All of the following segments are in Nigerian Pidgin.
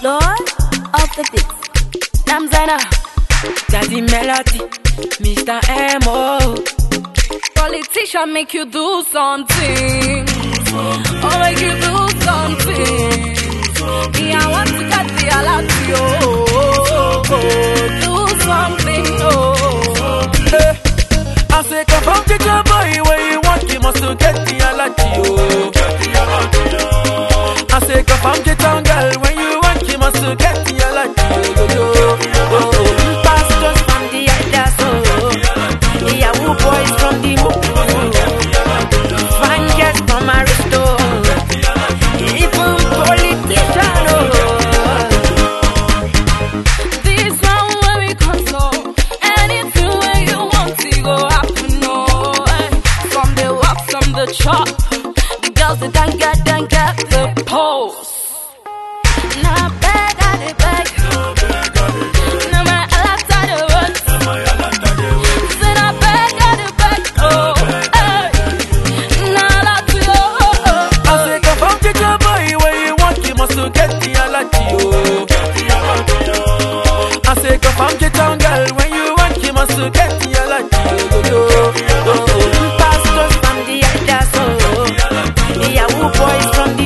Lord of the beats. Namzana, Daddy Melody, Mr. M.O. Politician make you do something. Oh, make you do something. Me, I want to cut the alati. Do something. Hey, I say come from the boy where you want, you must get the alati. I say come from the town girl when you want, you must get the alati. Pastors from the elders, oh. Yahoo boys from the fine girls from Aristo. Even politicians, This one where we come so anything where you want to go happen, no. From the walk, from the chop, the girls that don't get the pose. Now beg, I dey beg. Now my last I dey work. Say now beg, I dey beg. Oh, hey. Now I to you. I say come from the boy where you want, you must get the alati. I say come from the town girl when you want, you must get the alati. pastors from the elders, oh. Yahoo boys from the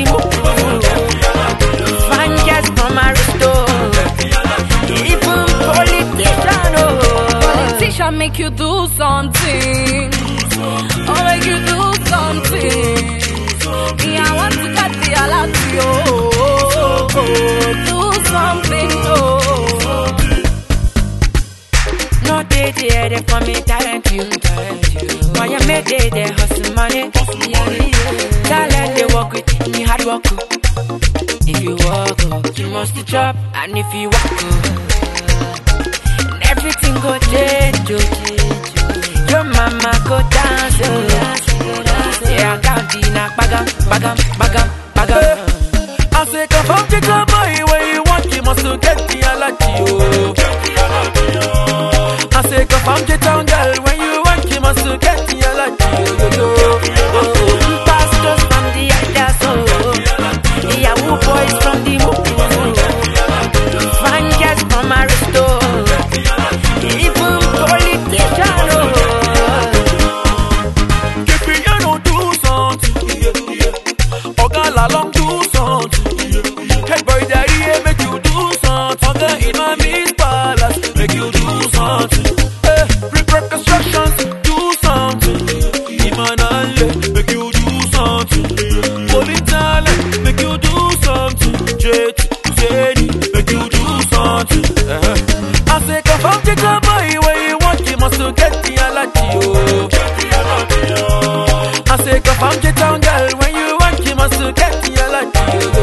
fine girls from Aristo. Even politicians, Politician make you do something. Oh, make you do something. Me, I want to cut the alati. Do something. no they for me talent you. Why you make they hustle money? Talent they work with me hard work. If you walk, you must chop, and if you walk, everything go change. Your mama go dance, yeah, I can't be na bagam. I say come from the boy where you want, you must get the alati. I say come from the town girl when you want, you must get the alati. Pastors from the elders, oh. Yahoo boys from the fine girls from Aristo. Even politicians, If you don't do something, Oga la long do something. Hey boy, daddy, hey, make you do something. Oga Imami's palace, make you do something. Hey, reconstructions, do something. Imanale, make you do something. Politale, make you do something. Jet, Zeni, make you do something. I say come from the boy where you want, you must get the alati. I say come from the town girl when you want, you must get the alati.